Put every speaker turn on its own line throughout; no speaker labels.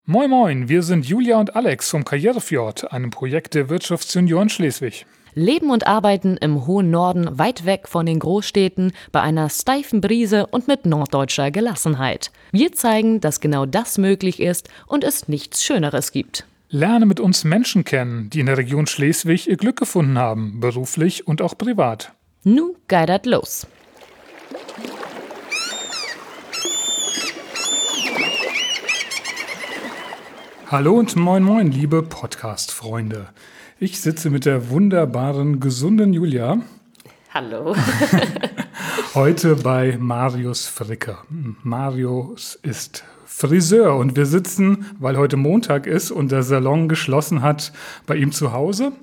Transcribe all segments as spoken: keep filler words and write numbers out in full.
Moin Moin, wir sind Julia und Alex vom Karrierefjord, einem Projekt der Wirtschaftsjunioren Schleswig.
Leben und arbeiten im hohen Norden, weit weg von den Großstädten, bei einer steifen Brise und mit norddeutscher Gelassenheit. Wir zeigen, dass genau das möglich ist und es nichts Schöneres gibt.
Lerne mit uns Menschen kennen, die in der Region Schleswig ihr Glück gefunden haben, beruflich und auch privat.
Nu geidert los.
Hallo und moin moin, liebe Podcast-Freunde. Ich sitze mit der wunderbaren, gesunden Julia.
Hallo.
Heute bei Marius Fricke. Marius ist Friseur und wir sitzen, weil heute Montag ist und der Salon geschlossen hat, bei ihm zu Hause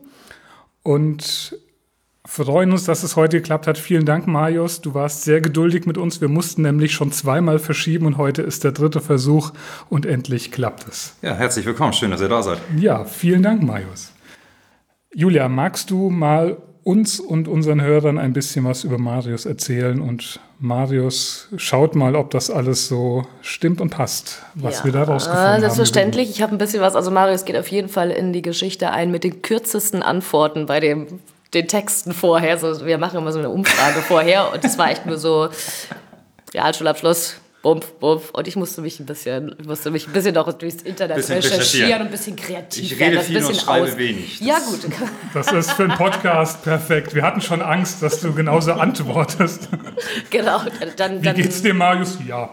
und freuen uns, dass es heute geklappt hat. Vielen Dank, Marius. Du warst sehr geduldig mit uns. Wir mussten nämlich schon zweimal verschieben und heute ist der dritte Versuch und endlich klappt es.
Ja, herzlich willkommen. Schön, dass ihr da seid.
Ja, vielen Dank, Marius. Julia, magst du mal uns und unseren Hörern ein bisschen was über Marius erzählen? Und Marius, schaut mal, ob das alles so stimmt und passt, was
ja,
wir da rausgefunden
äh,
haben.
Selbstverständlich. Ich habe ein bisschen was. Also Marius geht auf jeden Fall in die Geschichte ein mit den kürzesten Antworten bei dem den Texten vorher. So, wir machen immer so eine Umfrage vorher und das war echt nur so Realschulabschluss, bumpf, bumpf. Und ich musste mich ein bisschen, ich musste mich ein bisschen noch durchs Internet recherchieren und ein bisschen kreativ
ich
werden.
Ich rede viel und schreibe
aus.
wenig. Das
ja, gut.
Das ist für einen Podcast perfekt. Wir hatten schon Angst, dass du genauso antwortest.
Genau. Dann,
Wie
dann,
geht's dir, Marius? Ja.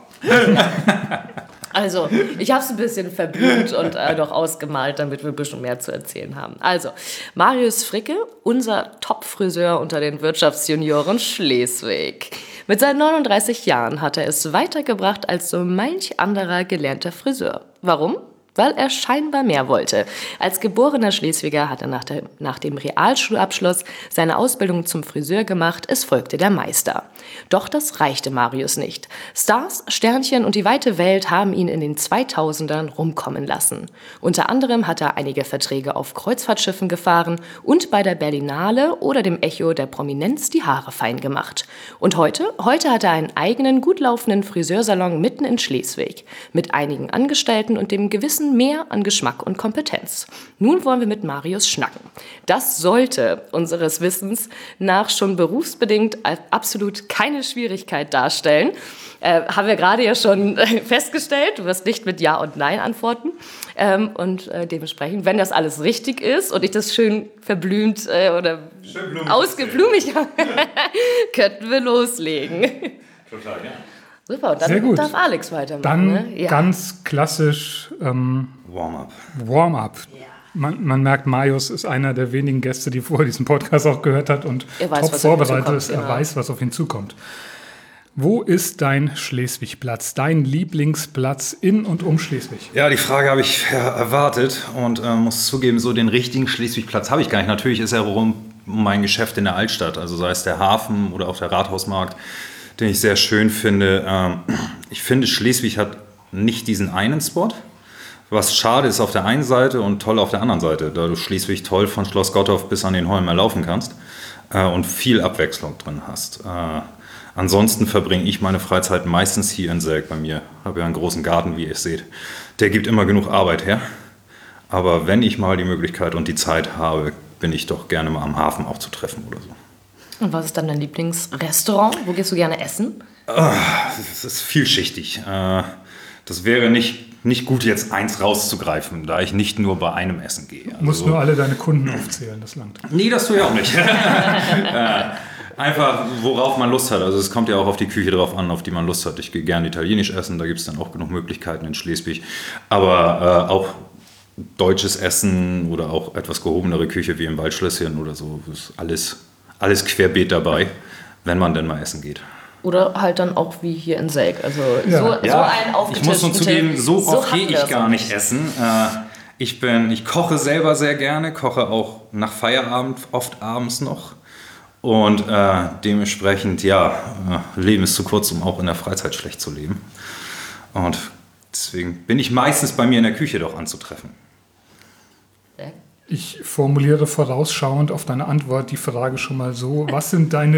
Also, ich habe es ein bisschen verblüht und äh, noch ausgemalt, damit wir ein bisschen mehr zu erzählen haben. Also, Marius Fricke, unser Top-Friseur unter den Wirtschaftsjunioren Schleswig. Mit seinen neununddreißig Jahren hat er es weitergebracht als so manch anderer gelernter Friseur. Warum? Weil er scheinbar mehr wollte. Als geborener Schleswiger hat er nach, der, nach dem Realschulabschluss seine Ausbildung zum Friseur gemacht, es folgte der Meister. Doch das reichte Marius nicht. Stars, Sternchen und die weite Welt haben ihn in den zweitausendern rumkommen lassen. Unter anderem hat er einige Verträge auf Kreuzfahrtschiffen gefahren und bei der Berlinale oder dem Echo der Prominenz die Haare fein gemacht. Und heute? Heute hat er einen eigenen, gut laufenden Friseursalon mitten in Schleswig. Mit einigen Angestellten und dem gewissen mehr an Geschmack und Kompetenz. Nun wollen wir mit Marius schnacken. Das sollte unseres Wissens nach schon berufsbedingt absolut keine Schwierigkeit darstellen. Äh, haben wir gerade ja schon äh, festgestellt. Du wirst nicht mit Ja und Nein antworten. Ähm, und äh, dementsprechend, wenn das alles richtig ist und ich das schön verblümt äh, oder ausgeblumigt habe, könnten wir loslegen.
Total, ja.
Super, und dann
Sehr gut.
darf Alex weitermachen.
Dann
ne? ja.
ganz klassisch ähm,
Warm-up.
Warm-up.
Ja.
Man, man merkt, Marius ist einer der wenigen Gäste, die vorher diesen Podcast auch gehört hat und
Er weiß,
top
was auf ihn
vorbereitet
zukommt,
ist. Er
genau.
weiß, was auf ihn zukommt. Wo ist dein Schleswig-Platz, dein Lieblingsplatz in und um Schleswig?
Ja, die Frage habe ich ja, erwartet und äh, muss zugeben, so den richtigen Schleswig-Platz habe ich gar nicht. Natürlich ist er rum um mein Geschäft in der Altstadt, also sei es der Hafen oder auch der Rathausmarkt, den ich sehr schön finde. Ähm, ich finde, Schleswig hat nicht diesen einen Spot, was schade ist auf der einen Seite und toll auf der anderen Seite, da du Schleswig toll von Schloss Gottorf bis an den Holm erlaufen kannst äh, und viel Abwechslung drin hast. Äh, ansonsten verbringe ich meine Freizeit meistens hier in Selk bei mir. Ich habe ja einen großen Garten, wie ihr seht. Der gibt immer genug Arbeit her. Aber wenn ich mal die Möglichkeit und die Zeit habe, bin ich doch gerne mal am Hafen auch zu treffen oder so.
Und was ist dann dein Lieblingsrestaurant? Wo gehst du gerne essen?
Das ist vielschichtig. Das wäre nicht, nicht gut, jetzt eins rauszugreifen, da ich nicht nur bei einem Essen gehe.
Du musst
also,
nur alle deine Kunden aufzählen, das langt.
Nee, das tue ich auch nicht. Einfach, worauf man Lust hat. Also es kommt ja auch auf die Küche drauf an, auf die man Lust hat. Ich gehe gerne italienisch essen, da gibt es dann auch genug Möglichkeiten in Schleswig. Aber äh, auch deutsches Essen oder auch etwas gehobenere Küche wie im Waldschlösschen oder so, ist alles... Alles querbeet dabei, wenn man denn mal essen geht.
Oder halt dann auch wie hier in Selk. Also
Ja.
so,
Ja,
so ein aufgetischten
ich muss nur zugeben, so,
so
oft gehe ich gar nicht essen. Äh, ich, bin, ich koche selber sehr gerne, koche auch nach Feierabend oft abends noch. Und äh, dementsprechend, ja, äh, Leben ist zu kurz, um auch in der Freizeit schlecht zu leben. Und deswegen bin ich meistens bei mir in der Küche doch anzutreffen.
Ich formuliere vorausschauend auf deine Antwort die Frage schon mal so: Was sind deine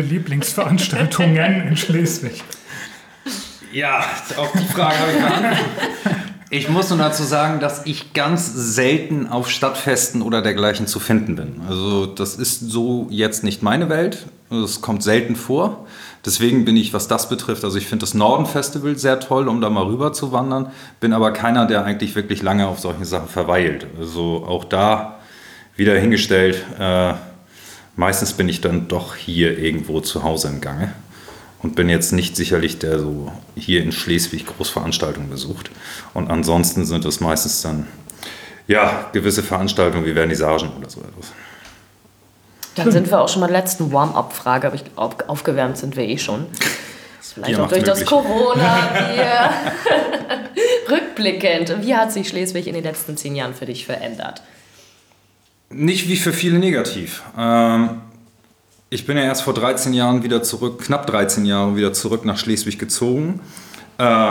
Lieblingsveranstaltungen in Schleswig?
Ja, auf die Frage habe ich geantwortet. Ich muss nur dazu sagen, dass ich ganz selten auf Stadtfesten oder dergleichen zu finden bin. Also das ist so jetzt nicht meine Welt. Es kommt selten vor. Deswegen bin ich, was das betrifft, also ich finde das Norden-Festival sehr toll, um da mal rüber zu wandern. Bin aber keiner, der eigentlich wirklich lange auf solche Sachen verweilt. Also auch da wieder hingestellt, äh, meistens bin ich dann doch hier irgendwo zu Hause im Gange. Und bin jetzt nicht sicherlich der so hier in Schleswig Großveranstaltungen besucht. Und ansonsten sind es meistens dann ja gewisse Veranstaltungen wie Vernissagen oder so etwas.
Dann sind wir auch schon bei der letzten Warm-up-Frage, aber ich glaube, aufgewärmt sind wir eh schon. Vielleicht auch durch das Corona-Bier. Rückblickend, wie hat sich Schleswig in den letzten zehn Jahren für dich verändert?
Nicht wie für viele negativ. Ähm, Ich bin ja erst vor dreizehn Jahren wieder zurück, knapp dreizehn Jahre wieder zurück nach Schleswig gezogen. Äh,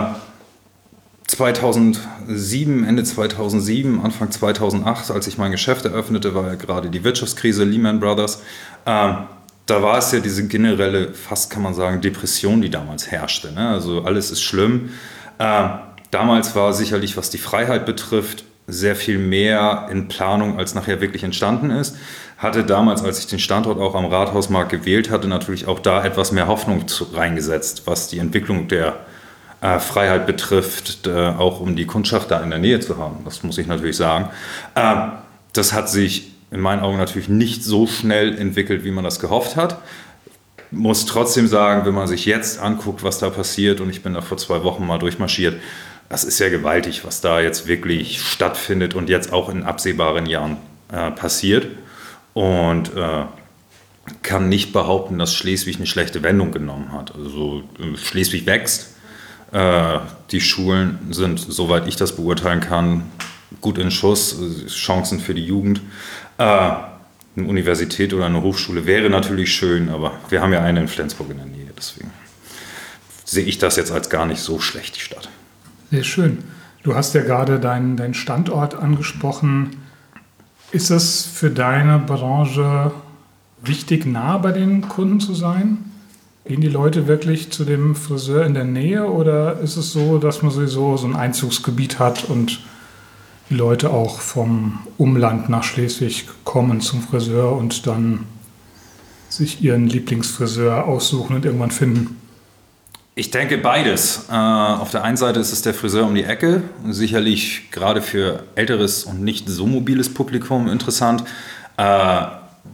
zweitausendsieben, Ende zweitausendsieben, Anfang zweitausendacht, als ich mein Geschäft eröffnete, war ja gerade die Wirtschaftskrise, Lehman Brothers. Äh, da war es ja diese generelle, fast kann man sagen, Depression, die damals herrschte. Ne? Also alles ist schlimm. Äh, damals war sicherlich, was die Freiheit betrifft, sehr viel mehr in Planung, als nachher wirklich entstanden ist. Hatte damals, als ich den Standort auch am Rathausmarkt gewählt hatte, natürlich auch da etwas mehr Hoffnung zu, reingesetzt, was die Entwicklung der äh, Freiheit betrifft, äh, auch um die Kundschaft da in der Nähe zu haben. Das muss ich natürlich sagen. Äh, das hat sich in meinen Augen natürlich nicht so schnell entwickelt, wie man das gehofft hat. Muss trotzdem sagen, wenn man sich jetzt anguckt, was da passiert, und ich bin da vor zwei Wochen mal durchmarschiert, das ist ja gewaltig, was da jetzt wirklich stattfindet und jetzt auch in absehbaren Jahren äh, passiert. Und äh, kann nicht behaupten, dass Schleswig eine schlechte Wendung genommen hat. Also Schleswig wächst. Äh, die Schulen sind, soweit ich das beurteilen kann, gut in Schuss. Chancen für die Jugend. Äh, eine Universität oder eine Hochschule wäre natürlich schön, aber wir haben ja eine in Flensburg in der Nähe. Deswegen sehe ich das jetzt als gar nicht so schlecht, die Stadt.
Sehr schön. Du hast ja gerade deinen, deinen Standort angesprochen. Ist es für deine Branche wichtig, nah bei den Kunden zu sein? Gehen die Leute wirklich zu dem Friseur in der Nähe oder ist es so, dass man sowieso so ein Einzugsgebiet hat und die Leute auch vom Umland nach Schleswig kommen zum Friseur und dann sich ihren Lieblingsfriseur aussuchen und irgendwann finden?
Ich denke beides. Äh, auf der einen Seite ist es der Friseur um die Ecke, sicherlich gerade für älteres und nicht so mobiles Publikum interessant. Äh,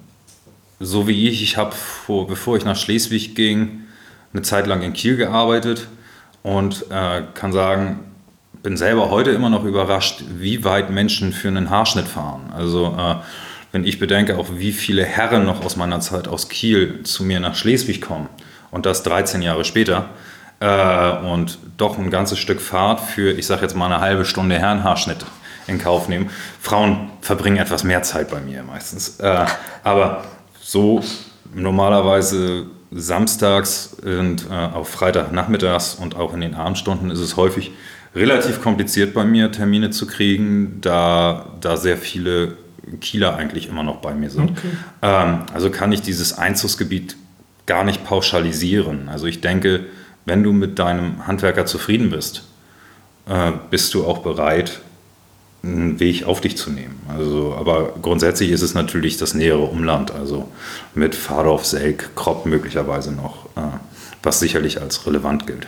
so wie ich, ich habe, bevor ich nach Schleswig ging, eine Zeit lang in Kiel gearbeitet und äh, kann sagen, bin selber heute immer noch überrascht, wie weit Menschen für einen Haarschnitt fahren. Also äh, wenn ich bedenke, auch wie viele Herren noch aus meiner Zeit aus Kiel zu mir nach Schleswig kommen und das dreizehn Jahre später, und doch ein ganzes Stück Fahrt für, ich sage jetzt mal, eine halbe Stunde Herrenhaarschnitt in Kauf nehmen. Frauen verbringen etwas mehr Zeit bei mir meistens. Äh, aber so normalerweise samstags und äh, auf Freitagnachmittags und auch in den Abendstunden ist es häufig relativ kompliziert bei mir, Termine zu kriegen, da, da sehr viele Kieler eigentlich immer noch bei mir sind. Okay. Ähm, also kann ich dieses Einzugsgebiet gar nicht pauschalisieren. Also ich denke, wenn du mit deinem Handwerker zufrieden bist, äh, bist du auch bereit, einen Weg auf dich zu nehmen. Also, aber grundsätzlich ist es natürlich das nähere Umland, also mit Vardorf, Selk, Kropp möglicherweise noch, äh, was sicherlich als relevant gilt.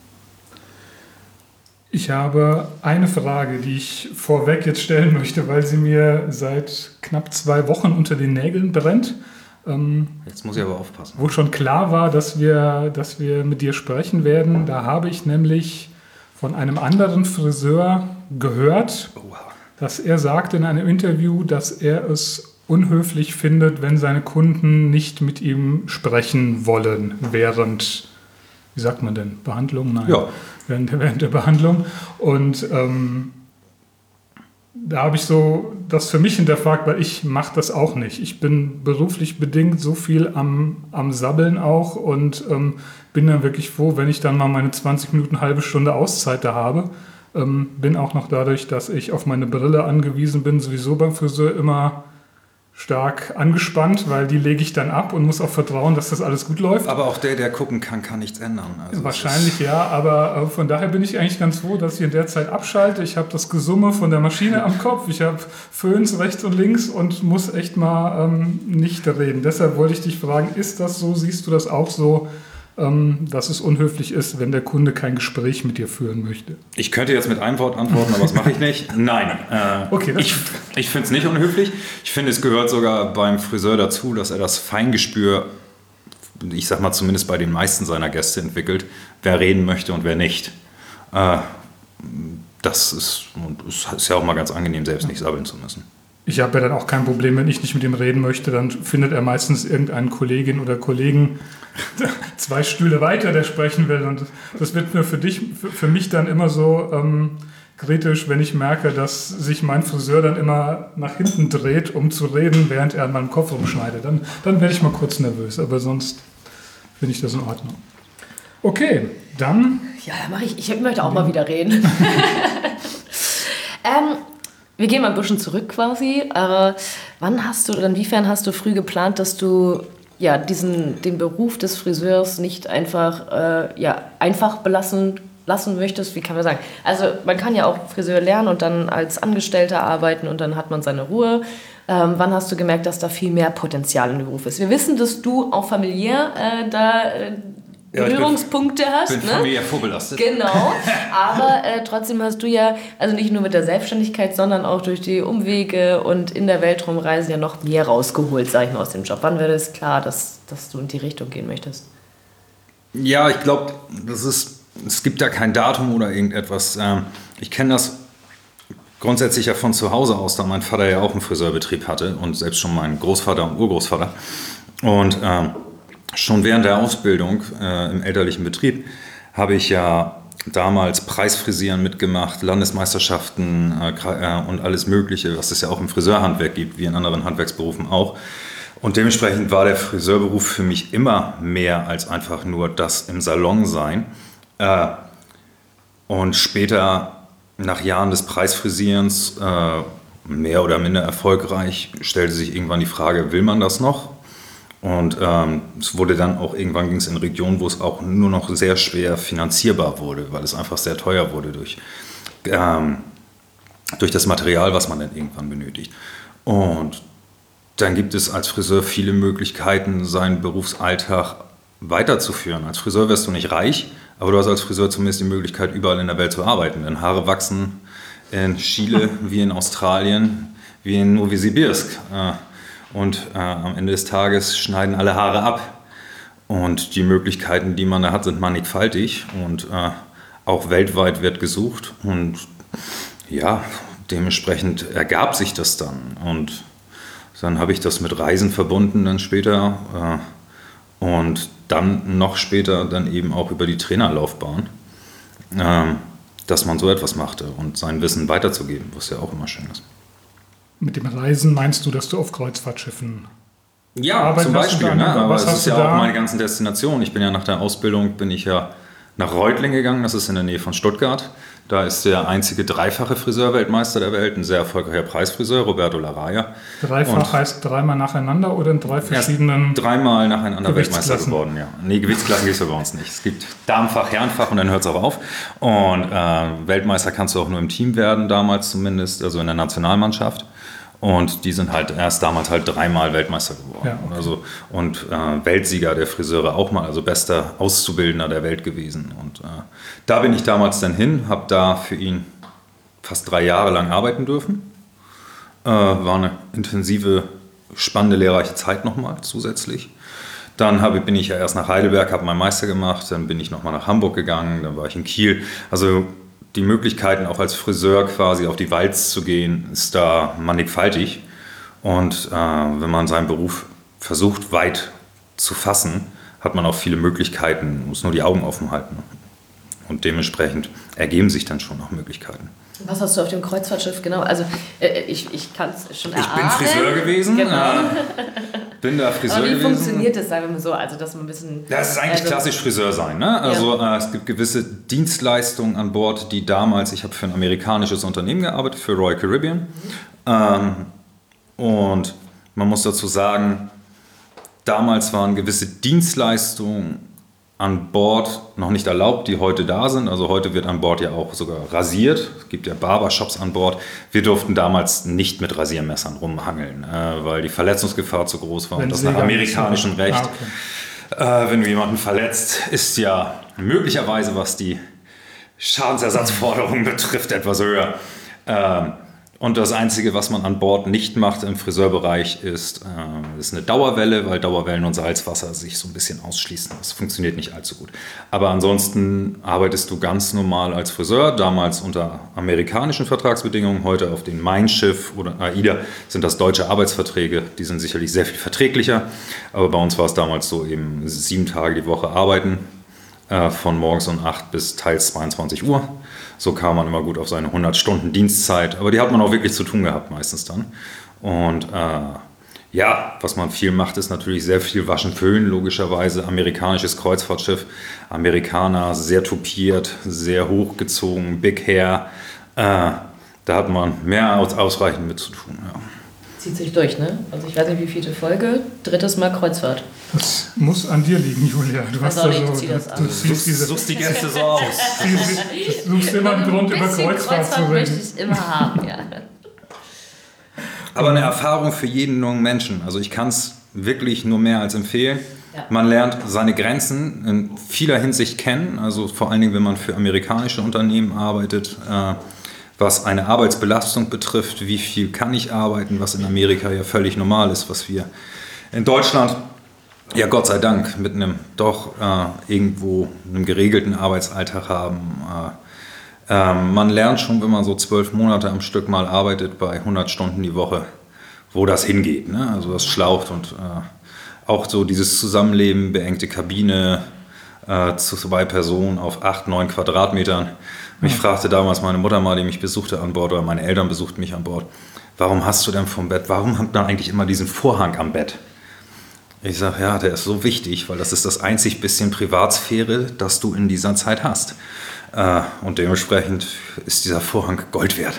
Ich habe eine Frage, die ich vorweg jetzt stellen möchte, weil sie mir seit knapp zwei Wochen unter den Nägeln brennt. Ähm,
Jetzt muss ich aber aufpassen.
Wo schon klar war, dass wir, dass wir mit dir sprechen werden. Da habe ich nämlich von einem anderen Friseur gehört, oh, wow. dass er sagte in einem Interview, dass er es unhöflich findet, wenn seine Kunden nicht mit ihm sprechen wollen während, wie sagt man denn, Behandlung? Nein,
ja. während,
während der Behandlung. Und ähm, da habe ich so das für mich hinterfragt, weil ich mache das auch nicht. Ich bin beruflich bedingt so viel am, am Sabbeln auch und ähm, bin dann wirklich froh, wenn ich dann mal meine zwanzig Minuten, halbe Stunde Auszeit da habe. Ähm, bin auch noch dadurch, dass ich auf meine Brille angewiesen bin, sowieso beim Friseur immer stark angespannt, weil die lege ich dann ab und muss auch vertrauen, dass das alles gut läuft.
Aber auch der, der gucken kann, kann nichts ändern. Also
wahrscheinlich ja, aber von daher bin ich eigentlich ganz froh, dass ich in der Zeit abschalte. Ich habe das Gesumme von der Maschine am Kopf, ich habe Föhns rechts und links und muss echt mal ähm, nicht reden. Deshalb wollte ich dich fragen, ist das so, siehst du das auch so, ähm, dass es unhöflich ist, wenn der Kunde kein Gespräch mit dir führen möchte?
Ich könnte jetzt mit einem Wort antworten, aber das mache ich nicht. Nein, äh,
okay,
ich, ich finde es nicht unhöflich. Ich finde, es gehört sogar beim Friseur dazu, dass er das Feingespür, ich sag mal zumindest bei den meisten seiner Gäste entwickelt, wer reden möchte und wer nicht. Äh, das ist, und es ist ja auch mal ganz angenehm, selbst nicht sabbeln zu müssen.
Ich habe ja dann auch kein Problem, wenn ich nicht mit ihm reden möchte, dann findet er meistens irgendeinen Kollegin oder Kollegen zwei Stühle weiter, der sprechen will. Und das wird mir für dich, für, für mich dann immer so ähm, kritisch, wenn ich merke, dass sich mein Friseur dann immer nach hinten dreht, um zu reden, während er an meinem Kopf rumschneidet. Dann, dann werde ich mal kurz nervös, aber sonst finde ich das in Ordnung. Okay, dann...
Ja, mache ich. Ich möchte auch mal wieder reden. ähm, wir gehen mal ein bisschen zurück quasi. Äh, wann hast du oder inwiefern hast du früh geplant, dass du ja, diesen, den Beruf des Friseurs nicht einfach, äh, ja, einfach belassen lassen möchtest? Wie kann man sagen? Also man kann ja auch Friseur lernen und dann als Angestellter arbeiten und dann hat man seine Ruhe. Ähm, wann hast du gemerkt, dass da viel mehr Potenzial in dem Beruf ist? Wir wissen, dass du auch familiär äh, da... Äh, Berührungspunkte
ja,
hast.
Ich bin
ne?
familiär vorbelastet.
Genau, aber äh, trotzdem hast du ja, also nicht nur mit der Selbstständigkeit, sondern auch durch die Umwege und in der Welt rumreisen ja noch mehr rausgeholt, sag ich mal, aus dem Job. Wann wäre es klar, dass, dass du in die Richtung gehen möchtest?
Ja, ich glaube, das ist, es gibt da kein Datum oder irgendetwas. Ich kenne das grundsätzlich ja von zu Hause aus, da mein Vater ja auch einen Friseurbetrieb hatte und selbst schon mein Großvater und Urgroßvater. Und ähm, schon während der Ausbildung äh, im elterlichen Betrieb habe ich ja damals Preisfrisieren mitgemacht, Landesmeisterschaften äh, äh, und alles Mögliche, was es ja auch im Friseurhandwerk gibt, wie in anderen Handwerksberufen auch. Und dementsprechend war der Friseurberuf für mich immer mehr als einfach nur das im Salon sein. Äh, und später, nach Jahren des Preisfrisierens, äh, mehr oder minder erfolgreich, stellte sich irgendwann die Frage, will man das noch? Und ähm, es wurde dann auch, irgendwann ging es in Regionen, wo es auch nur noch sehr schwer finanzierbar wurde, weil es einfach sehr teuer wurde durch, ähm, durch das Material, was man dann irgendwann benötigt. Und dann gibt es als Friseur viele Möglichkeiten, seinen Berufsalltag weiterzuführen. Als Friseur wirst du nicht reich, aber du hast als Friseur zumindest die Möglichkeit, überall in der Welt zu arbeiten. Denn Haare wachsen in Chile, wie in Australien, wie in Novosibirsk. Äh, Und äh, am Ende des Tages schneiden alle Haare ab. Und die Möglichkeiten, die man da hat, sind mannigfaltig. Und äh, auch weltweit wird gesucht. Und ja, dementsprechend ergab sich das dann. Und dann habe ich das mit Reisen verbunden dann später. Äh, und dann noch später dann eben auch über die Trainerlaufbahn, äh, dass man so etwas machte und sein Wissen weiterzugeben, was ja auch immer schön ist.
Mit dem Reisen meinst du, dass du auf Kreuzfahrtschiffen
ja,
arbeitest?
Zum Beispiel,
da,
ne? Aber es ist ja
da?
auch meine ganzen Destinationen. Ich bin ja nach der Ausbildung, bin ich ja nach Reutlingen gegangen, das ist in der Nähe von Stuttgart. Da ist der einzige dreifache Friseurweltmeister der Welt, ein sehr erfolgreicher Preisfriseur, Roberto Larraia.
Dreifach und heißt dreimal nacheinander oder in drei verschiedenen
dreimal nacheinander Weltmeister geworden, ja. Nee, Gewichtsklassen gibt es bei uns nicht. Es gibt Damenfach, Herrenfach und dann hört es auch auf. Und äh, Weltmeister kannst du auch nur im Team werden, damals zumindest, also in der Nationalmannschaft. Und die sind halt erst damals halt dreimal Weltmeister geworden.
Ja, okay.
Also, und äh, Weltsieger der Friseure auch mal, also bester Auszubildender der Welt gewesen. Und äh, da bin ich damals dann hin, habe da für ihn fast drei Jahre lang arbeiten dürfen. Äh, war eine intensive, spannende, lehrreiche Zeit nochmal zusätzlich. Dann habe, bin ich ja erst nach Heidelberg, habe meinen Meister gemacht, dann bin ich nochmal nach Hamburg gegangen, dann war ich in Kiel. Also die Möglichkeiten auch als Friseur quasi auf die Walz zu gehen, ist da mannigfaltig. Und äh, wenn man seinen Beruf versucht weit zu fassen, hat man auch viele Möglichkeiten, muss nur die Augen offen halten. Und dementsprechend ergeben sich dann schon noch Möglichkeiten.
Was hast du auf dem Kreuzfahrtschiff genau? Also äh, ich, ich kann es schon erahnen.
Ich bin Friseur gewesen.
Genau.
Äh, bin da Friseur
Aber wie
gewesen.
funktioniert das, sagen wir mal so? Also, dass man ein bisschen...
Das ist eigentlich also, klassisch Friseur sein. Ne? Also ja. äh, es gibt gewisse Dienstleistungen an Bord, die damals, ich habe für ein amerikanisches Unternehmen gearbeitet, für Royal Caribbean. Mhm. Ähm, und man muss dazu sagen, damals waren gewisse Dienstleistungen an Bord noch nicht erlaubt, die heute da sind. Also heute wird an Bord ja auch sogar rasiert. Es gibt ja Barbershops an Bord. Wir durften damals nicht mit Rasiermessern rumhangeln, äh, weil die Verletzungsgefahr zu groß war.
Wenn
und das
Sie
nach
gar
amerikanischem
nicht so-
Recht,
Ah, okay.
äh, wenn du jemanden verletzt, ist ja möglicherweise, was die Schadensersatzforderungen betrifft, etwas höher. Ähm, Und das Einzige, was man an Bord nicht macht im Friseurbereich, ist, äh, ist eine Dauerwelle, weil Dauerwellen und Salzwasser sich so ein bisschen ausschließen. Das funktioniert nicht allzu gut. Aber ansonsten arbeitest du ganz normal als Friseur, damals unter amerikanischen Vertragsbedingungen, heute auf den Mein-Schiff oder AIDA sind das deutsche Arbeitsverträge. Die sind sicherlich sehr viel verträglicher. Aber bei uns war es damals so eben sieben Tage die Woche arbeiten, äh, von morgens um acht bis teils zweiundzwanzig Uhr. So kam man immer gut auf seine hundert Stunden Dienstzeit. Aber die hat man auch wirklich zu tun gehabt meistens dann. Und äh, ja, was man viel macht, ist natürlich sehr viel Waschen, Föhn, logischerweise. Amerikanisches Kreuzfahrtschiff, Amerikaner, sehr tupiert, sehr hochgezogen, Big Hair. Äh, da hat man mehr als ausreichend mit zu tun, ja.
Zieht sich durch, ne? Also ich weiß nicht, wie viele Folge. Drittes Mal Kreuzfahrt.
Das muss an dir liegen, Julia. Du hast
Also
da
ich
so,
zieh das
du,
an.
du ziehst diese,
Suchst die Gäste so aus.
du suchst immer einen Grund, über
bisschen
Kreuzfahrt zu
möchte
reden.
ich immer haben, ja.
Aber eine Erfahrung für jeden jungen Menschen. Also ich kann es wirklich nur mehr als empfehlen.
Ja.
Man lernt seine Grenzen in vieler Hinsicht kennen. Also vor allen Dingen, wenn man für amerikanische Unternehmen arbeitet, äh, was eine Arbeitsbelastung betrifft, wie viel kann ich arbeiten, was in Amerika ja völlig normal ist, was wir in Deutschland, ja Gott sei Dank, mit einem doch äh, irgendwo einem geregelten Arbeitsalltag haben. Äh, äh, man lernt schon, wenn man so zwölf Monate am Stück mal arbeitet, bei hundert Stunden die Woche, wo das hingeht. Ne? Also das schlaucht und äh, auch so dieses Zusammenleben, beengte Kabine, äh, zu zwei Personen auf acht, neun Quadratmetern. Mich fragte damals meine Mutter mal, die mich besuchte an Bord, oder meine Eltern besuchten mich an Bord, warum hast du denn vom Bett, warum hat man eigentlich immer diesen Vorhang am Bett? Ich sage, ja, der ist so wichtig, weil das ist das einzig bisschen Privatsphäre, das du in dieser Zeit hast. Äh, und dementsprechend ist dieser Vorhang Gold wert.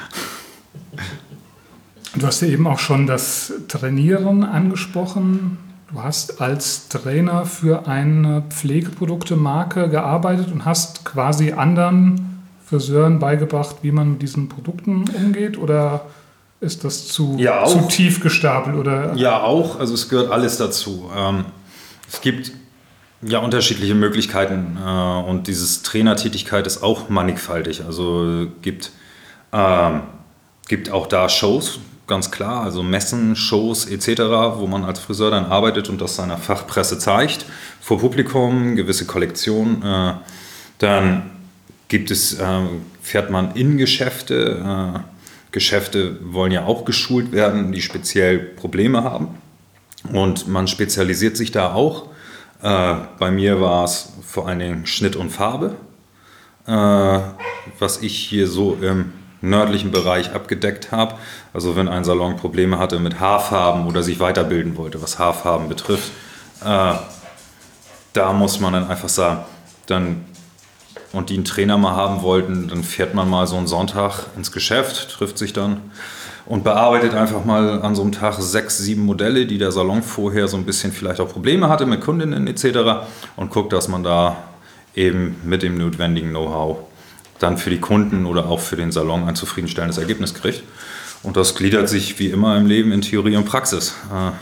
Du hast ja eben auch schon das Trainieren angesprochen. Du hast als Trainer für eine Pflegeproduktemarke gearbeitet und hast quasi anderen Friseuren beigebracht, wie man mit diesen Produkten umgeht? Oder ist das zu,
Ja,
zu
auch.
tief gestapelt? Oder?
Ja, auch. Also es gehört alles dazu. Ähm, es gibt ja unterschiedliche Möglichkeiten äh, und diese Trainertätigkeit ist auch mannigfaltig. Also gibt, ähm, gibt auch da Shows, ganz klar, also Messen, Shows et cetera, wo man als Friseur dann arbeitet und das seiner Fachpresse zeigt, vor Publikum, gewisse Kollektionen. Äh, dann gibt es, äh, fährt man in Geschäfte. Äh, Geschäfte wollen ja auch geschult werden, die speziell Probleme haben. Und man spezialisiert sich da auch. Äh, bei mir war es vor allen Dingen Schnitt und Farbe, äh, was ich hier so im nördlichen Bereich abgedeckt habe. Also wenn ein Salon Probleme hatte mit Haarfarben oder sich weiterbilden wollte, was Haarfarben betrifft, äh, da muss man dann einfach sagen, dann und die einen Trainer mal haben wollten, dann fährt man mal so einen Sonntag ins Geschäft, trifft sich dann und bearbeitet einfach mal an so einem Tag sechs, sieben Modelle, die der Salon vorher so ein bisschen vielleicht auch Probleme hatte mit Kundinnen et cetera und guckt, dass man da eben mit dem notwendigen Know-how dann für die Kunden oder auch für den Salon ein zufriedenstellendes Ergebnis kriegt. Und das gliedert sich wie immer im Leben in Theorie und Praxis.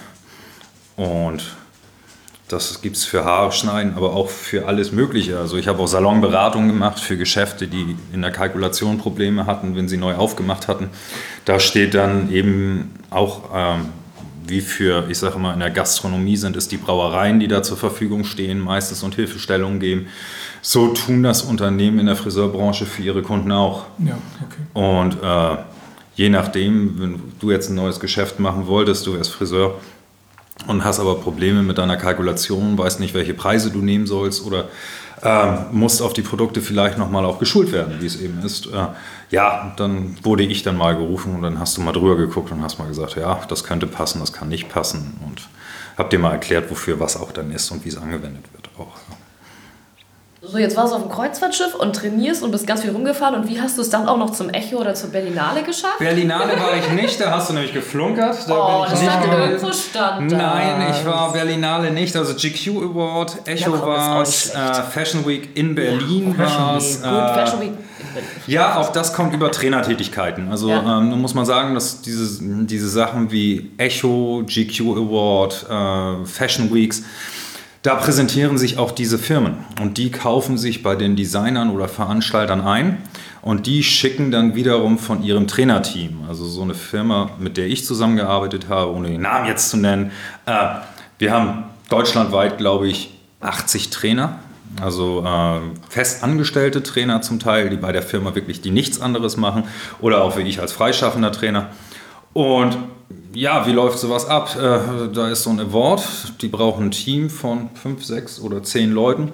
Und das gibt es für Haare schneiden, aber auch für alles Mögliche. Also ich habe auch Salonberatungen gemacht für Geschäfte, die in der Kalkulation Probleme hatten, wenn sie neu aufgemacht hatten. Da steht dann eben auch, ähm, wie für, ich sage immer, in der Gastronomie sind es die Brauereien, die da zur Verfügung stehen meistens und Hilfestellungen geben. So tun das Unternehmen in der Friseurbranche für ihre Kunden auch.
Ja, okay.
Und äh, je nachdem, wenn du jetzt ein neues Geschäft machen wolltest, du wärst Friseur, und hast aber Probleme mit deiner Kalkulation, weißt nicht, welche Preise du nehmen sollst oder äh, musst auf die Produkte vielleicht nochmal auch geschult werden, wie es eben ist. Äh, ja, dann wurde ich dann mal gerufen und dann hast du mal drüber geguckt und hast mal gesagt, ja, das könnte passen, das kann nicht passen und hab dir mal erklärt, wofür was auch dann ist und wie es angewendet wird auch.
So, jetzt warst du auf dem Kreuzfahrtschiff und trainierst und bist ganz viel rumgefahren. Und wie hast du es dann auch noch zum Echo oder zur Berlinale geschafft?
Berlinale war ich nicht, da hast du nämlich geflunkert. Da
oh,
bin ich
das
nicht
stand
ge-
irgendwo stand
Nein,
das.
ich war Berlinale nicht. Also G Q Award, Echo
Ja, komm,
war
ist
es,
auch nicht
äh, Fashion Week in Berlin
Fashion
war
Week.
es.
Gut, Fashion Week.
Äh, ja, auch das kommt über Trainertätigkeiten. Also
Ja.
ähm, nun muss man sagen, dass diese, diese Sachen wie Echo, G Q Award, äh, Fashion Weeks, da präsentieren sich auch diese Firmen und die kaufen sich bei den Designern oder Veranstaltern ein und die schicken dann wiederum von ihrem Trainerteam, also so eine Firma, mit der ich zusammengearbeitet habe, ohne den Namen jetzt zu nennen. Äh, wir haben deutschlandweit, glaube ich, achtzig Trainer, also äh, fest angestellte Trainer zum Teil, die bei der Firma wirklich die nichts anderes machen oder auch wie ich als freischaffender Trainer. Und ja, wie läuft sowas ab? Äh, da ist so ein Award, die brauchen ein Team von fünf, sechs oder zehn Leuten.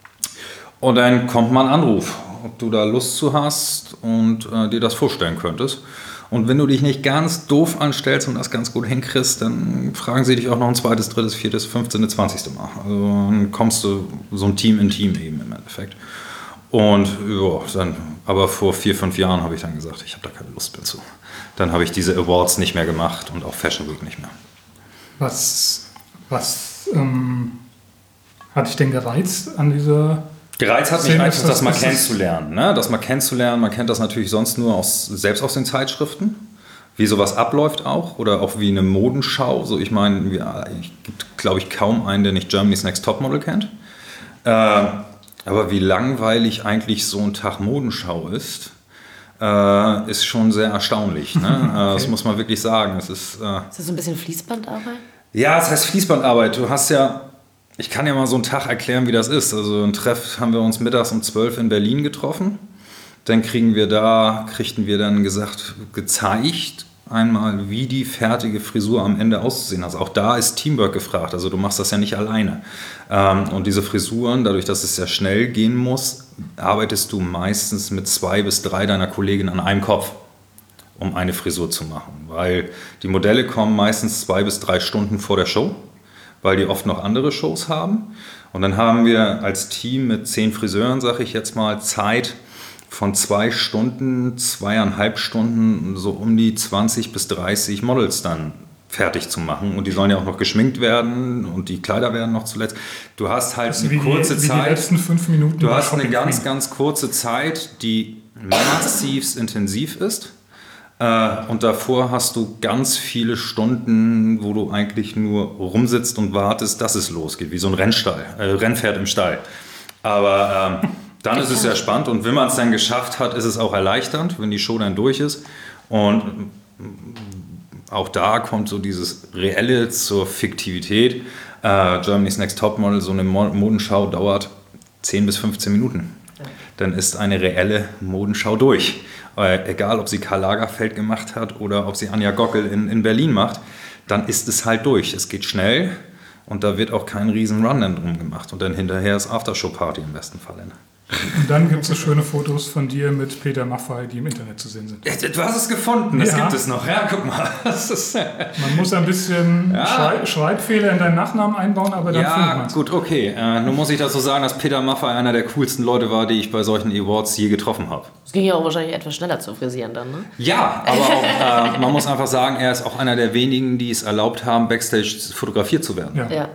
Und dann kommt mal ein Anruf, ob du da Lust zu hast und äh, dir das vorstellen könntest. Und wenn du dich nicht ganz doof anstellst und das ganz gut hinkriegst, dann fragen sie dich auch noch ein zweites, drittes, viertes, fünfzehnte, zwanzigste Mal. Also dann kommst du so ein Team in Team eben im Endeffekt. Und ja, dann, aber vor vier, fünf Jahren habe ich dann gesagt, ich habe da keine Lust mehr zu. Dann habe ich diese Awards nicht mehr gemacht und auch Fashion Week nicht mehr.
Was, was ähm, hat dich denn gereizt an dieser...
Gereizt hat mich
Szene,
einfach,
ist
das mal
ist
kennenzulernen. Ne? Das mal kennenzulernen, man kennt das natürlich sonst nur aus, selbst aus den Zeitschriften, wie sowas abläuft auch oder auch wie eine Modenschau. So, ich meine, es gibt, glaube ich, kaum einen, der nicht Germany's Next Topmodel kennt. Äh, aber wie langweilig eigentlich so ein Tag Modenschau ist, äh, ist schon sehr erstaunlich. Ne? Okay. Das muss man wirklich sagen. Es ist, äh,
ist das so ein bisschen Fließbandarbeit?
Ja, es heißt Fließbandarbeit. Du hast ja, ich kann ja mal so einen Tag erklären, wie das ist. Also ein Treff haben wir uns mittags um zwölf in Berlin getroffen. Dann kriegen wir da, kriegten wir dann gesagt, gezeigt, einmal, wie die fertige Frisur am Ende auszusehen hat. Also auch da ist Teamwork gefragt. Also du machst das ja nicht alleine. Und diese Frisuren, dadurch, dass es sehr schnell gehen muss, arbeitest du meistens mit zwei bis drei deiner Kolleginnen an einem Kopf, um eine Frisur zu machen. Weil die Modelle kommen meistens zwei bis drei Stunden vor der Show, weil die oft noch andere Shows haben. Und dann haben wir als Team mit zehn Friseuren, sage ich jetzt mal, Zeit von zwei Stunden, zweieinhalb Stunden, so um die zwanzig bis dreißig Models dann fertig zu machen. Und die sollen ja auch noch geschminkt werden und die Kleider werden noch zuletzt. Du hast halt eine kurze
die, wie
Zeit.
Die letzten fünf Minuten
du hast eine ganz, ganz kurze Zeit, die massiv intensiv ist. Und davor hast du ganz viele Stunden, wo du eigentlich nur rumsitzt und wartest, dass es losgeht, wie so ein Rennstall, äh, Rennpferd im Stall. Aber ähm, dann ist es sehr spannend und wenn man es dann geschafft hat, ist es auch erleichternd, wenn die Show dann durch ist. Und auch da kommt so dieses Reelle zur Fiktivität. Äh, Germany's Next Topmodel, so eine Modenschau dauert zehn bis fünfzehn Minuten. Dann ist eine reelle Modenschau durch. Äh, egal, ob sie Karl Lagerfeld gemacht hat oder ob sie Anja Gockel in, in Berlin macht, dann ist es halt durch. Es geht schnell und da wird auch kein riesen Run dann drum gemacht. Und dann hinterher ist Aftershow-Party im besten Fall.
Und dann gibt es so schöne Fotos von dir mit Peter Maffay, die im Internet zu sehen sind.
Du hast es gefunden, das
ja.
gibt es noch. Ja, guck mal. Das ist
man muss ein bisschen ja. Schrei- Schreibfehler in deinen Nachnamen einbauen, aber dann
ja,
findet man es.
Gut, okay. Äh, nun muss ich dazu sagen, dass Peter Maffay einer der coolsten Leute war, die ich bei solchen Awards je getroffen habe.
Es ging ja auch wahrscheinlich etwas schneller zu frisieren dann, ne?
Ja, aber auch, äh, man muss einfach sagen, er ist auch einer der wenigen, die es erlaubt haben, Backstage fotografiert zu werden.
Ja.
Ja.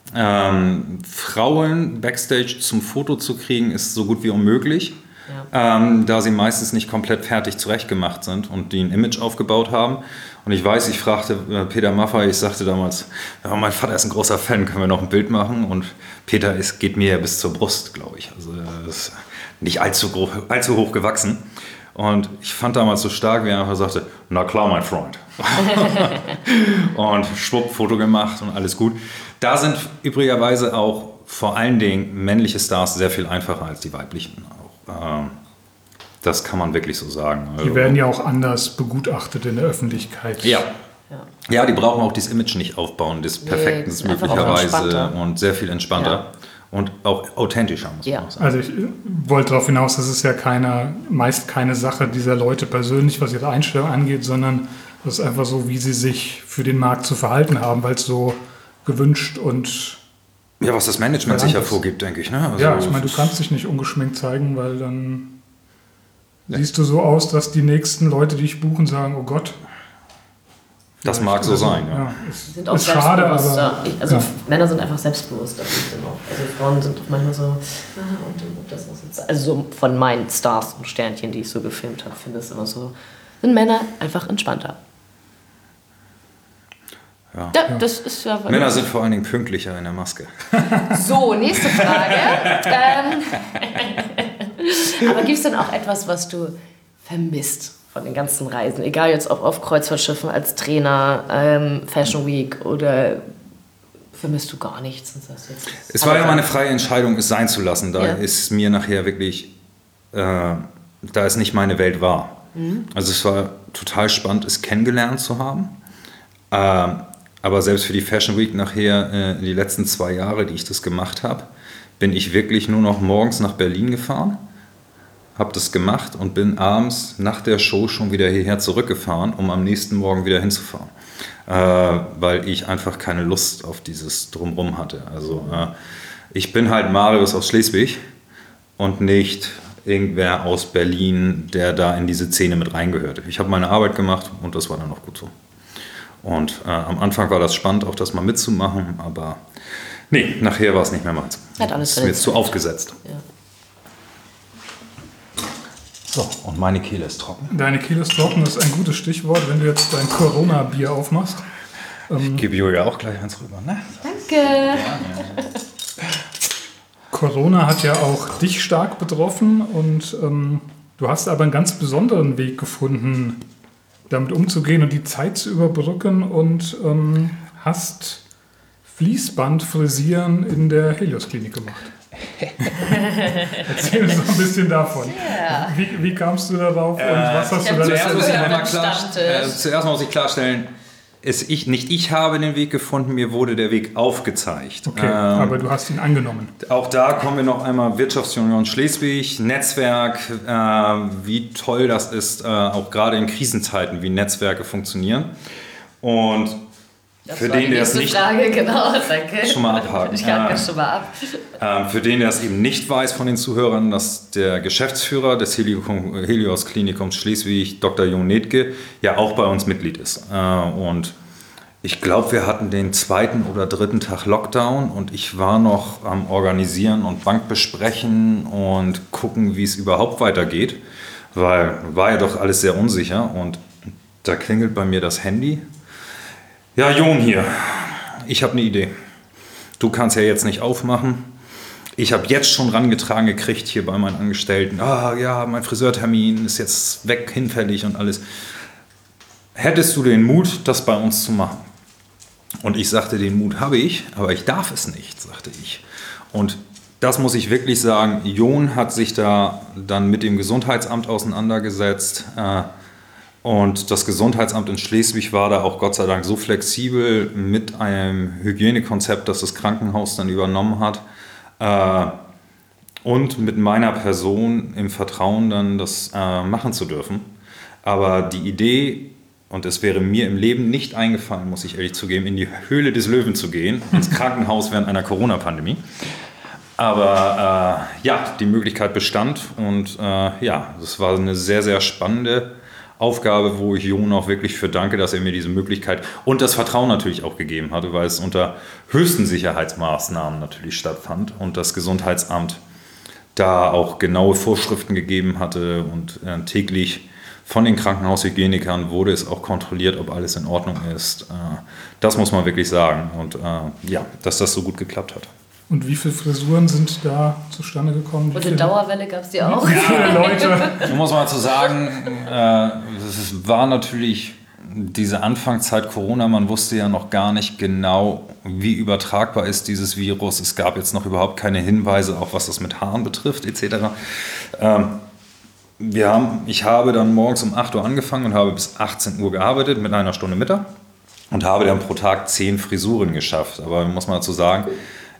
Ähm, Frauen Backstage zum Foto zu kriegen, ist so gut wie unmöglich, ja. ähm, da sie meistens nicht komplett fertig zurechtgemacht sind und die ein Image aufgebaut haben. Und ich weiß, ich fragte äh, Peter Maffay, ich sagte damals, ja, mein Vater ist ein großer Fan, können wir noch ein Bild machen? Und Peter ist, geht mir ja bis zur Brust, glaube ich. Also er ist nicht allzu, groß, allzu hoch gewachsen. Und ich fand damals so stark, wie er einfach sagte, na klar, mein Freund. Und schwupp, Foto gemacht und alles gut. Da sind übrigerweise auch vor allen Dingen männliche Stars sehr viel einfacher als die weiblichen. Auch, ähm, das kann man wirklich so sagen. Also,
die werden ja auch anders begutachtet in der Öffentlichkeit.
Ja.
Ja.
Ja, die brauchen auch dieses Image nicht aufbauen, des
Nee,
Perfekten
einfach auch
möglicherweise
entspannter.
und sehr viel entspannter.
Ja.
Und auch authentischer, muss
Ja.
man auch sagen.
Also ich wollte darauf hinaus, das ist ja keine, meist keine Sache dieser Leute persönlich, was ihre Einstellung angeht, sondern das ist einfach so, wie sie sich für den Markt zu verhalten haben, weil es so gewünscht und
Ja, was das Management sich hervorgibt, denke ich. Ne? Also
ja, ich meine, du kannst dich nicht ungeschminkt zeigen, weil dann ja. siehst du so aus, dass die nächsten Leute, die dich buchen, sagen, oh Gott.
Das mag so
also,
sein, ja.
ja ist,
sind auch
ist schade, aber...
Ich, also
ja.
Männer sind einfach selbstbewusster. Also Frauen sind auch manchmal so, ah, und, und das was jetzt... Also so von meinen Stars und Sternchen, die ich so gefilmt habe, finde ich immer so, sind Männer einfach entspannter.
Ja.
Ja, das ist ja...
Männer sind vor allen Dingen pünktlicher in der Maske.
So, nächste Frage. ähm, aber gibt es denn auch etwas, was du vermisst von den ganzen Reisen? Egal jetzt ob auf Kreuzfahrtschiffen als Trainer, ähm, Fashion Week oder vermisst du gar nichts? Und sagst jetzt,
es war ja meine freie Entscheidung, es sein zu lassen. Da
ja.
ist mir nachher wirklich, äh, da es nicht meine Welt war. Mhm. Also es war total spannend, es kennengelernt zu haben. Äh, aber selbst für die Fashion Week nachher, äh, die letzten zwei Jahre, die ich das gemacht habe, bin ich wirklich nur noch morgens nach Berlin gefahren, habe das gemacht und bin abends nach der Show schon wieder hierher zurückgefahren, um am nächsten Morgen wieder hinzufahren. Äh, weil ich einfach keine Lust auf dieses Drumherum hatte. Also äh, ich bin halt Marius aus Schleswig und nicht irgendwer aus Berlin, der da in diese Szene mit reingehörte. Ich habe meine Arbeit gemacht und das war dann auch gut so. Und äh, am Anfang war das spannend, auch das mal mitzumachen, aber nee, nachher war es nicht mehr meins.
Hat alles
das ist mir jetzt zu aufgesetzt.
Ja.
So, und meine Kehle ist trocken.
Deine Kehle ist trocken, das ist ein gutes Stichwort, wenn du jetzt dein Corona-Bier aufmachst.
Ähm, ich gebe Julia auch gleich eins rüber, ne?
Danke.
Ja, ja.
Corona hat ja auch dich stark betroffen und ähm, du hast aber einen ganz besonderen Weg gefunden, damit umzugehen und die Zeit zu überbrücken und ähm, hast Fließbandfrisieren in der Helios-Klinik gemacht. Erzähl uns noch ein bisschen davon. Yeah. Wie, wie kamst du darauf
äh,
und was hast du da
zuerst muss, ich mal klar,
äh,
zuerst muss ich klarstellen, es, ich, nicht ich habe den Weg gefunden, mir wurde der Weg aufgezeigt.
Okay, ähm, aber du hast ihn angenommen.
Auch da kommen wir noch einmal Wirtschaftsunion Schleswig, Netzwerk, äh, wie toll das ist, äh, auch gerade in Krisenzeiten, wie Netzwerke funktionieren. Und
das
für den, der es nicht
Frage, genau, danke.
Schon mal abhaken.
Ich hake ja. schon mal ab.
Ähm, für den, der es eben nicht weiß von den Zuhörern, dass der Geschäftsführer des Helios Klinikums Schleswig, Doktor Jon Nethke, ja auch bei uns Mitglied ist. Äh, und ich glaube, wir hatten den zweiten oder dritten Tag Lockdown und ich war noch am Organisieren und Bankbesprechen und gucken, wie es überhaupt weitergeht, weil war ja doch alles sehr unsicher und da klingelt bei mir das Handy. Ja, Jon hier, ich habe eine Idee. Du kannst ja jetzt nicht aufmachen. Ich habe jetzt schon rangetragen gekriegt hier bei meinen Angestellten. Ah ja, mein Friseurtermin ist jetzt weg, hinfällig und alles. Hättest du den Mut, das bei uns zu machen? Und ich sagte, den Mut habe ich, aber ich darf es nicht, sagte ich. Und das muss ich wirklich sagen, Jon hat sich da dann mit dem Gesundheitsamt auseinandergesetzt. Äh, Und das Gesundheitsamt in Schleswig war da auch Gott sei Dank so flexibel mit einem Hygienekonzept, das das Krankenhaus dann übernommen hat. Und mit meiner Person im Vertrauen dann das machen zu dürfen. Aber die Idee, und es wäre mir im Leben nicht eingefallen, muss ich ehrlich zugeben, in die Höhle des Löwen zu gehen, ins Krankenhaus während einer Corona-Pandemie. Aber äh, ja, die Möglichkeit bestand und äh, ja, das war eine sehr, sehr spannende Aufgabe, wo ich Jon auch wirklich für danke, dass er mir diese Möglichkeit und das Vertrauen natürlich auch gegeben hatte, weil es unter höchsten Sicherheitsmaßnahmen natürlich stattfand und das Gesundheitsamt da auch genaue Vorschriften gegeben hatte und äh, täglich von den Krankenhaushygienikern wurde es auch kontrolliert, ob alles in Ordnung ist. Äh, das muss man wirklich sagen und äh, ja, dass das so gut geklappt hat.
Und wie viele Frisuren sind da zustande gekommen?
Wie und eine Dauerwelle gab es die auch?
Wie viele Leute?
Ich muss mal zu sagen, äh, es war natürlich diese Anfangszeit Corona, man wusste ja noch gar nicht genau, wie übertragbar ist dieses Virus. Es gab jetzt noch überhaupt keine Hinweise, auch was das mit Haaren betrifft, et cetera. Ähm, wir haben, ich habe dann morgens um acht Uhr angefangen und habe bis achtzehn Uhr gearbeitet mit einer Stunde Mittag und habe dann pro Tag zehn Frisuren geschafft. Aber muss man dazu sagen,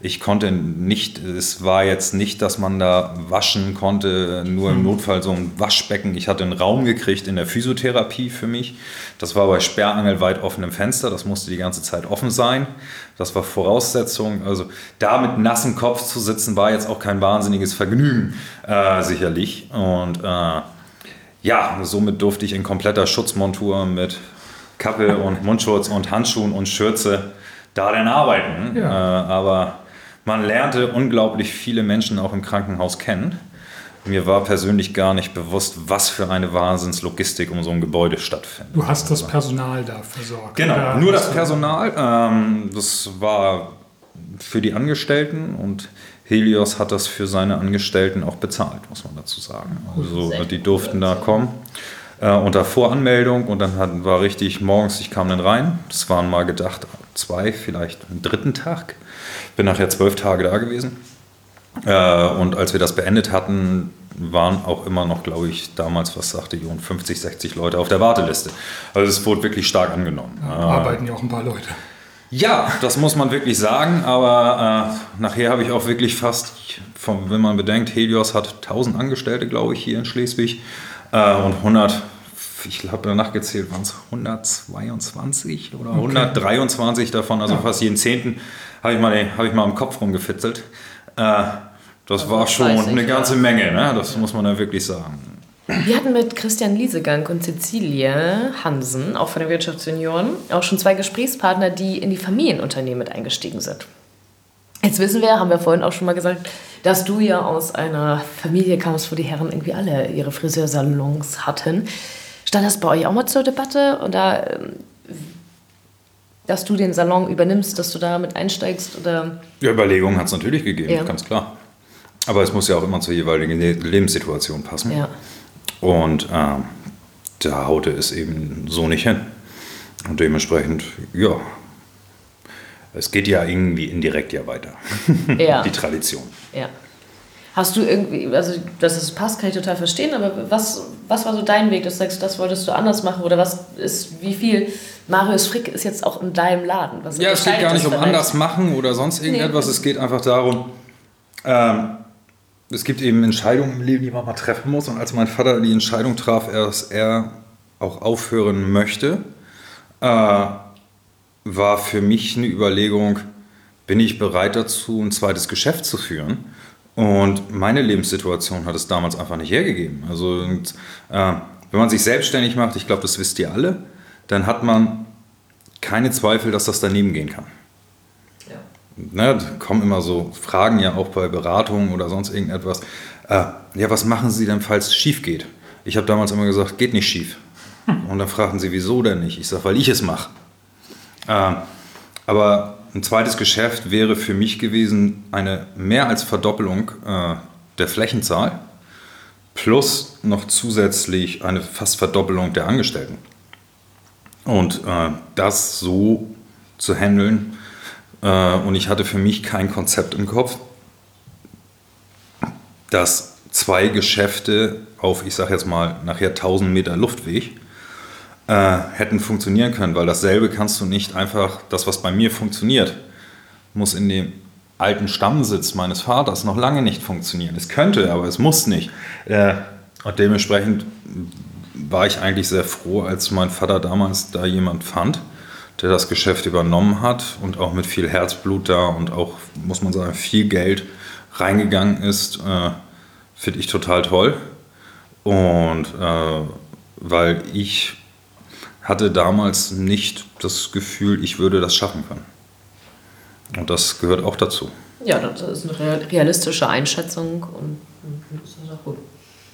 Ich konnte nicht, es war jetzt nicht, dass man da waschen konnte, nur im Notfall so ein Waschbecken. Ich hatte einen Raum gekriegt in der Physiotherapie für mich. Das war bei Sperrangel weit offenem Fenster, das musste die ganze Zeit offen sein. Das war Voraussetzung. Also da mit nassem Kopf zu sitzen, war jetzt auch kein wahnsinniges Vergnügen, äh, sicherlich. Und äh, ja, somit durfte ich in kompletter Schutzmontur mit Kappe und Mundschutz und Handschuhen und Schürze da dann arbeiten. Ja. Äh, aber man lernte unglaublich viele Menschen auch im Krankenhaus kennen. Mir war persönlich gar nicht bewusst, was für eine Wahnsinnslogistik um so ein Gebäude stattfindet.
Du hast das Personal da versorgt.
Genau,
oder?
Nur das Personal. Ähm, das war für die Angestellten und Helios hat das für seine Angestellten auch bezahlt, muss man dazu sagen. Also die durften da kommen äh, unter Voranmeldung und dann hatten, war richtig morgens, ich kam dann rein. Das waren mal gedacht zwei, vielleicht einen dritten Tag. Bin nachher zwölf Tage da gewesen. Äh, und als wir das beendet hatten, waren auch immer noch, glaube ich, damals, was sagte Jon, fünfzig, sechzig Leute auf der Warteliste. Also es wurde wirklich stark angenommen.
Ja, arbeiten ja auch ein paar Leute.
Ja, das muss man wirklich sagen, aber äh, nachher habe ich auch wirklich fast, vom, wenn man bedenkt, Helios hat tausend Angestellte, glaube ich, hier in Schleswig äh, und hundert, ich habe danach gezählt, waren es hundertzweiundzwanzig oder okay. hundertdreiundzwanzig davon, also ja. fast jeden Zehnten habe ich, mal, hab ich mal im Kopf rumgefitzelt. Äh, das also war schon eine ich, ganze ja. Menge, ne? Das muss man ja wirklich sagen.
Wir hatten mit Christian Liesegang und Cecilie Hansen, auch von den Wirtschaftsjunioren, auch schon zwei Gesprächspartner, die in die Familienunternehmen mit eingestiegen sind. Jetzt wissen wir, haben wir vorhin auch schon mal gesagt, dass du ja aus einer Familie kamst, wo die Herren irgendwie alle ihre Friseursalons hatten. Stand das bei euch auch mal zur Debatte? Oder dass du den Salon übernimmst, dass du da mit einsteigst? Oder?
Ja, Überlegungen hat es natürlich gegeben, ja. Ganz klar. Aber es muss ja auch immer zur jeweiligen Lebenssituation passen. Ja. Und äh, da haute es eben so nicht hin. Und dementsprechend, ja, es geht ja irgendwie indirekt ja weiter. Ja. Die Tradition.
Ja. Hast du irgendwie, also dass es passt, kann ich total verstehen, aber was, was war so dein Weg, dass du sagst, das wolltest du anders machen oder was ist, wie viel Marius Frick ist jetzt auch in deinem Laden? Was
ja, es geht gar nicht um anders machen oder sonst irgendetwas, nee. Es geht einfach darum, ähm, es gibt eben Entscheidungen im Leben, die man mal treffen muss. Und als mein Vater die Entscheidung traf, dass er auch aufhören möchte, äh, war für mich eine Überlegung, bin ich bereit dazu, ein zweites Geschäft zu führen? Und meine Lebenssituation hat es damals einfach nicht hergegeben. Also und, äh, wenn man sich selbstständig macht, ich glaube, das wisst ihr alle, dann hat man keine Zweifel, dass das daneben gehen kann. Ne, da kommen immer so Fragen ja auch bei Beratungen oder sonst irgendetwas. Äh, ja, was machen Sie denn, falls es schief geht? Ich habe damals immer gesagt, geht nicht schief. Hm. Und dann fragen sie, wieso denn nicht? Ich sage, weil ich es mache. Äh, aber ein zweites Geschäft wäre für mich gewesen eine mehr als Verdoppelung äh, der Flächenzahl plus noch zusätzlich eine fast Verdoppelung der Angestellten. Und äh, das so zu handeln, und ich hatte für mich kein Konzept im Kopf, dass zwei Geschäfte auf, ich sage jetzt mal, nachher tausend Meter Luftweg äh, hätten funktionieren können, weil dasselbe kannst du nicht einfach, das was bei mir funktioniert, muss in dem alten Stammsitz meines Vaters noch lange nicht funktionieren. Es könnte, aber es muss nicht. Äh, und dementsprechend war ich eigentlich sehr froh, als mein Vater damals da jemand fand, der das Geschäft übernommen hat und auch mit viel Herzblut da und auch, muss man sagen, viel Geld reingegangen ist, äh, finde ich total toll. Und äh, weil ich hatte damals nicht das Gefühl, ich würde das schaffen können. Und das gehört auch dazu.
Ja, das ist eine realistische Einschätzung und das ist auch gut.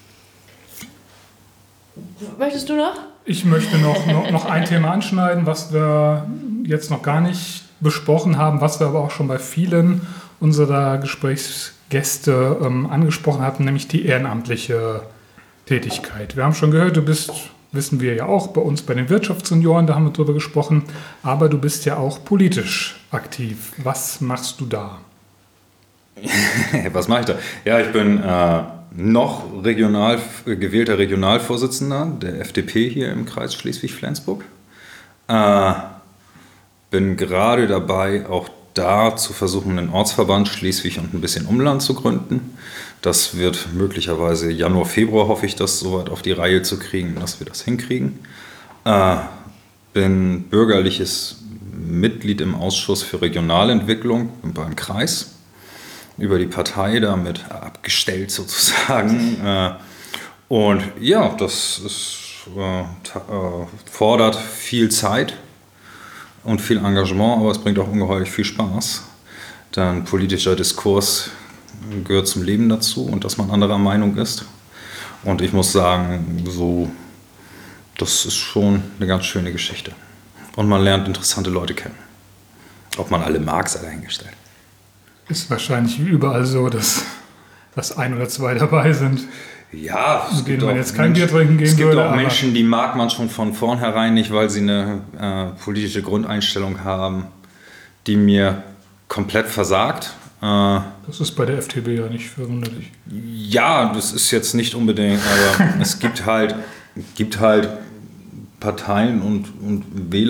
Möchtest du noch?
Ich möchte noch, noch, noch ein Thema anschneiden, was wir jetzt noch gar nicht besprochen haben, was wir aber auch schon bei vielen unserer Gesprächsgäste ähm, angesprochen hatten, nämlich die ehrenamtliche Tätigkeit. Wir haben schon gehört, du bist, wissen wir ja auch, bei uns bei den Wirtschaftsjunioren, da haben wir drüber gesprochen, aber du bist ja auch politisch aktiv. Was machst du da?
Was mache ich da? Ja, ich bin äh, noch regional, gewählter Regionalvorsitzender der F D P hier im Kreis Schleswig-Flensburg. Äh, bin gerade dabei, auch da zu versuchen, einen Ortsverband Schleswig und ein bisschen Umland zu gründen. Das wird möglicherweise Januar, Februar, hoffe ich, das soweit auf die Reihe zu kriegen, dass wir das hinkriegen. Äh, bin bürgerliches Mitglied im Ausschuss für Regionalentwicklung beim Kreis, über die Partei damit abgestellt sozusagen. Äh, und ja, das ist, äh, ta- äh, fordert viel Zeit und viel Engagement, aber es bringt auch ungeheuerlich viel Spaß. Denn politischer Diskurs gehört zum Leben dazu und dass man anderer Meinung ist. Und ich muss sagen, so, das ist schon eine ganz schöne Geschichte. Und man lernt interessante Leute kennen. Ob man alle mag, sei dahingestellt.
Ist wahrscheinlich wie überall so, dass, dass ein oder zwei dabei sind.
Ja, es
Mit denen
gibt
man
auch
jetzt kein
Menschen,
Bier trinken gehen
es gibt
würde,
auch
aber-
Menschen, die mag man schon von vornherein nicht, weil sie eine äh, politische Grundeinstellung haben, die mir komplett versagt. Äh,
Das ist bei der F D P ja nicht verwunderlich.
Ja, das ist jetzt nicht unbedingt, aber es gibt halt, gibt halt Parteien und, und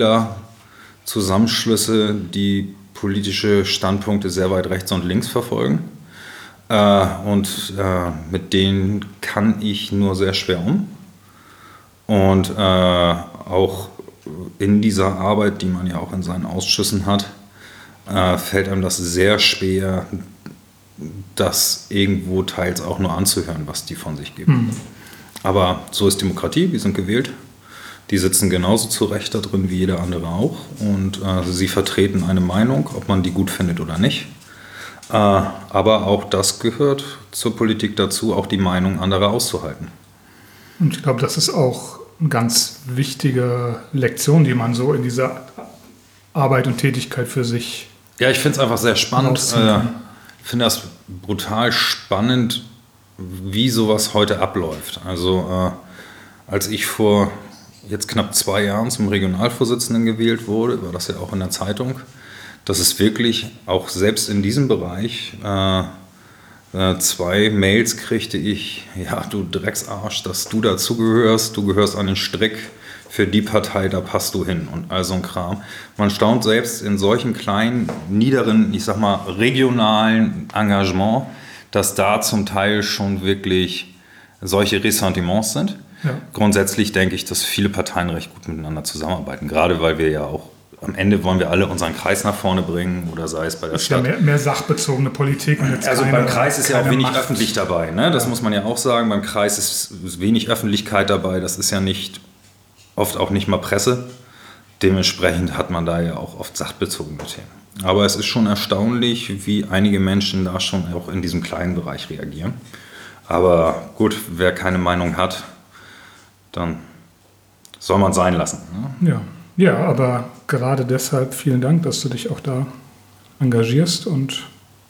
Wählerzusammenschlüsse, die politische Standpunkte sehr weit rechts und links verfolgen. Äh, und äh, mit denen kann ich nur sehr schwer um. Und äh, auch in dieser Arbeit, die man ja auch in seinen Ausschüssen hat, äh, fällt einem das sehr schwer, das irgendwo teils auch nur anzuhören, was die von sich geben.
Hm.
Aber so ist Demokratie, die sind gewählt. Die sitzen genauso zu Recht da drin wie jeder andere auch. Und äh, sie vertreten eine Meinung, ob man die gut findet oder nicht. Äh, aber auch das gehört zur Politik dazu, auch die Meinung anderer auszuhalten.
Und ich glaube, das ist auch eine ganz wichtige Lektion, die man so in dieser Arbeit und Tätigkeit für sich
Ja, ich finde es einfach sehr spannend.
rausziehen
Äh,
kann.
Ich finde das brutal spannend, wie sowas heute abläuft. Also äh, als ich vor jetzt knapp zwei Jahren zum Regionalvorsitzenden gewählt wurde, war das ja auch in der Zeitung, dass es wirklich auch selbst in diesem Bereich äh, äh, zwei Mails kriegte ich, ja du Drecksarsch, dass du dazugehörst, du gehörst an den Strick, für die Partei, da passt du hin und all so ein Kram. Man staunt selbst in solchen kleinen, niederen, ich sag mal, regionalen Engagement, dass da zum Teil schon wirklich solche Ressentiments sind.
Ja.
Grundsätzlich denke ich, dass viele Parteien recht gut miteinander zusammenarbeiten, gerade weil wir ja auch, am Ende wollen wir alle unseren Kreis nach vorne bringen oder sei es bei der
ist ja
Stadt.
mehr, mehr sachbezogene Politik. Und jetzt
Also
keine,
beim Kreis ist ja auch
keine
wenig
Macht.
öffentlich dabei, ne? Das muss man ja auch sagen. Beim Kreis ist wenig Öffentlichkeit dabei. Das ist ja nicht, oft auch nicht mal Presse. Dementsprechend hat man da ja auch oft sachbezogene Themen. Aber es ist schon erstaunlich, wie einige Menschen da schon auch in diesem kleinen Bereich reagieren. Aber gut, wer keine Meinung hat, dann soll man es sein lassen. Ne?
Ja. ja, aber gerade deshalb vielen Dank, dass du dich auch da engagierst und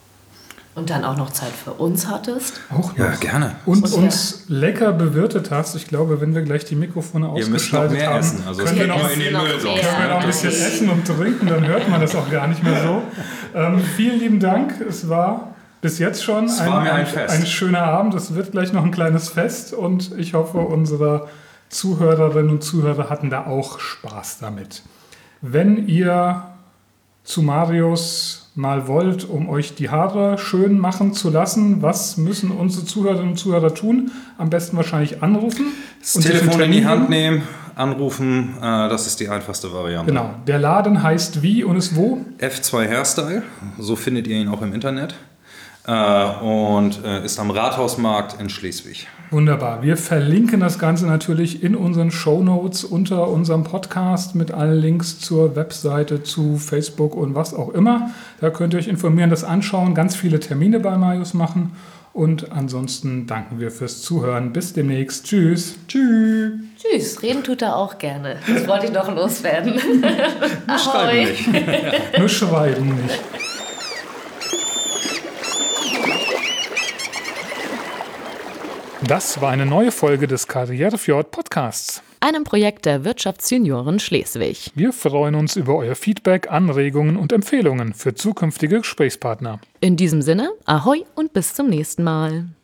Und dann auch noch Zeit für uns hattest.
auch noch
Ja, gerne.
und
Und
uns lecker bewirtet hast. Ich glaube, wenn wir gleich die Mikrofone
Ihr müsst noch
ausgeschaltet
mehr
haben,
essen. Also es
können, wir
geht
noch,
nur in den
noch
Müll sonst.
mehr.
können wir noch ein bisschen essen und trinken, dann hört man das auch gar nicht mehr so. Ähm, vielen lieben Dank. Es war bis jetzt schon
Es war
ein,
mir ein
ein,
Fest.
ein schöner Abend. Es wird gleich noch ein kleines Fest und ich hoffe, unsere Zuhörerinnen und Zuhörer hatten da auch Spaß damit. Wenn ihr zu Marius mal wollt, um euch die Haare schön machen zu lassen, was müssen unsere Zuhörerinnen und Zuhörer tun? Am besten wahrscheinlich anrufen.
Das
und sich einen
Telefon in die
Termin
Hand
nehmen.
nehmen, anrufen, äh, das ist die einfachste Variante.
Genau. Der Laden heißt wie und ist wo?
F zwei Hairstyle, so findet ihr ihn auch im Internet. Äh, und äh, ist am Rathausmarkt in Schleswig.
Wunderbar. Wir verlinken das Ganze natürlich in unseren Shownotes unter unserem Podcast mit allen Links zur Webseite, zu Facebook und was auch immer. Da könnt ihr euch informieren, das anschauen, ganz viele Termine bei Marius machen. Und ansonsten danken wir fürs Zuhören. Bis demnächst. Tschüss. Tschüss.
Tschüss, reden tut er auch gerne. Das wollte ich noch loswerden.
Schreiben nicht.
Nur schreiben nicht. Das war eine neue Folge des Karrierefjord Podcasts.
Einem Projekt der Wirtschaftsjunioren Schleswig.
Wir freuen uns über euer Feedback, Anregungen und Empfehlungen für zukünftige Gesprächspartner.
In diesem Sinne, ahoi und bis zum nächsten Mal.